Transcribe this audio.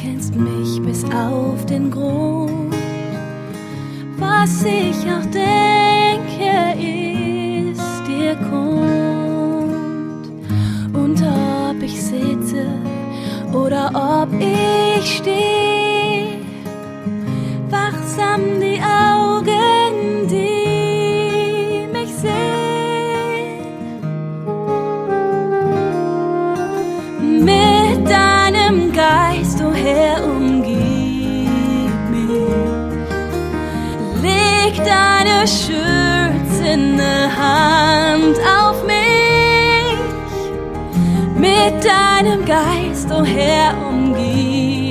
kennst mich bis auf den Grund. Was ich auch denke, ist dir kund. Und ob ich sitze oder ob ich steh, wachsam die Augen, die mich sehen. Mit deinem Geist, o Herr, umgib mich. Leg deine schützende Hand auf mich. Mit deinem Geist, o Herr, umgib